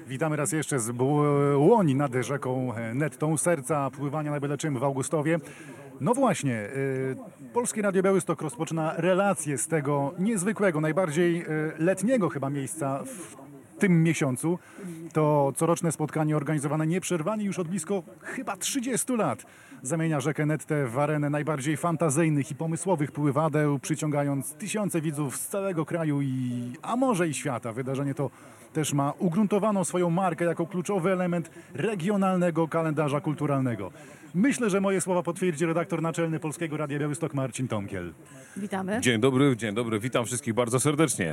Witamy raz jeszcze z Błoni nad rzeką Nettą, serca pływania na byle czym w Augustowie. No właśnie, Polskie Radio Białystok rozpoczyna relację z tego niezwykłego, najbardziej letniego chyba miejsca w tym miesiącu. To coroczne spotkanie organizowane nieprzerwanie już od blisko chyba 30 lat. Zamienia rzekę Nettę w arenę najbardziej fantazyjnych i pomysłowych pływadeł, przyciągając tysiące widzów z całego kraju a może i świata. Wydarzenie to też ma ugruntowaną swoją markę jako kluczowy element regionalnego kalendarza kulturalnego. Myślę, że moje słowa potwierdzi redaktor naczelny Polskiego Radia Białystok Marcin Tomkiel. Witamy. Dzień dobry, witam wszystkich bardzo serdecznie.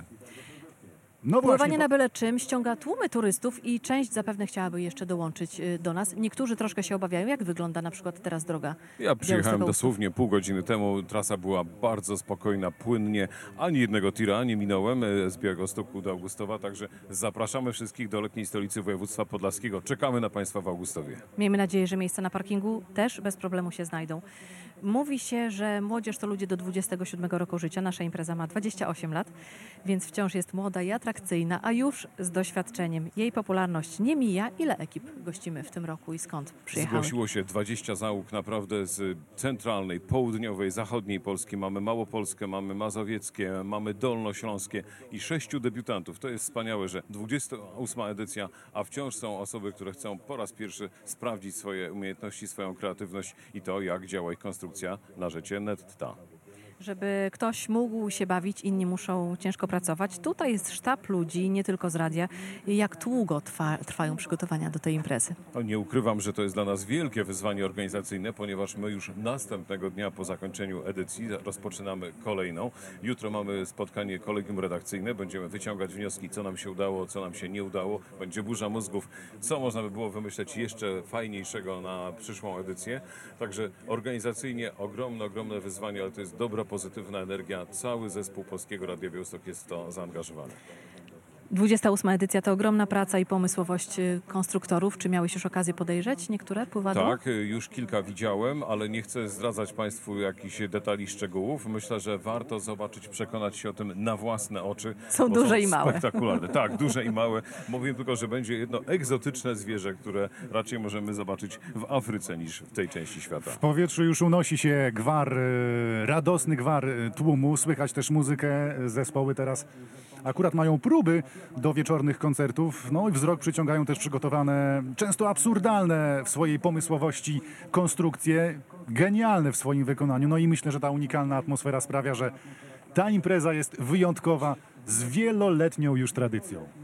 No Pływanie właśnie, na byle czym ściąga tłumy turystów i część zapewne chciałaby jeszcze dołączyć do nas. Niektórzy troszkę się obawiają. Jak wygląda na przykład teraz droga? Ja przyjechałem Białystok-Augustów? dosłownie pół godziny temu. Trasa była bardzo spokojna, płynnie. Ani jednego tira nie minąłem z Białegostoku do Augustowa, także zapraszamy wszystkich do letniej stolicy województwa podlaskiego. Czekamy na Państwa w Augustowie. Miejmy nadzieję, że miejsca na parkingu też bez problemu się znajdą. Mówi się, że młodzież to ludzie do 27 roku życia. Nasza impreza ma 28 lat, więc wciąż jest młoda i atrakcyjna, a już z doświadczeniem. Jej popularność nie mija. Ile ekip gościmy w tym roku i skąd przyjechały? Zgłosiło się 20 załóg naprawdę z centralnej, południowej, zachodniej Polski. Mamy Małopolskę, mamy Mazowieckie, mamy Dolnośląskie i 6 debiutantów. To jest wspaniałe, że 28 edycja, a wciąż są osoby, które chcą po raz pierwszy sprawdzić swoje umiejętności, swoją kreatywność i to, jak działa ich konstrukcja na rzece Netta. Żeby ktoś mógł się bawić, inni muszą ciężko pracować. Tutaj jest sztab ludzi, nie tylko z radia. Jak długo trwają przygotowania do tej imprezy? Nie ukrywam, że to jest dla nas wielkie wyzwanie organizacyjne, ponieważ my już następnego dnia po zakończeniu edycji rozpoczynamy kolejną. Jutro mamy spotkanie kolegium redakcyjne, będziemy wyciągać wnioski, co nam się udało, co nam się nie udało. Będzie burza mózgów, co można by było wymyśleć jeszcze fajniejszego na przyszłą edycję. Także organizacyjnie ogromne wyzwanie, ale to jest dobra, pozytywna energia. Cały zespół Polskiego Radia Białystok jest w to zaangażowany. 28 edycja to ogromna praca i pomysłowość konstruktorów. Czy miałeś już okazję podejrzeć niektóre pływadła? Tak, już kilka widziałem, ale nie chcę zdradzać Państwu jakichś detali, szczegółów. Myślę, że warto zobaczyć, przekonać się o tym na własne oczy. Są bo duże i małe. Spektakularne. Tak, duże i małe. Mówię tylko, że będzie jedno egzotyczne zwierzę, które raczej możemy zobaczyć w Afryce niż w tej części świata. w powietrzu już unosi się gwar, radosny gwar tłumu. Słychać też muzykę. Zespoły teraz akurat mają próby do wieczornych koncertów. No i wzrok przyciągają też przygotowane, często absurdalne w swojej pomysłowości konstrukcje, genialne w swoim wykonaniu. No i myślę, że ta unikalna atmosfera sprawia, że ta impreza jest wyjątkowa, z wieloletnią już tradycją.